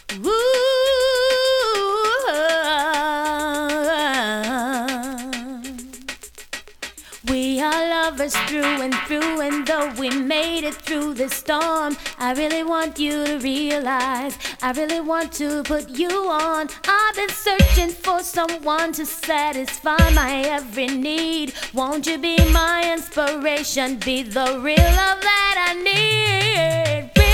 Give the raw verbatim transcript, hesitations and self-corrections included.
Ooh, we are lovers through and through, and though we made it through the storm, I really want you to realize, I really want to put you on. I've been searching for someone to satisfy my every need. Won't you be my inspiration, be the real love that I need?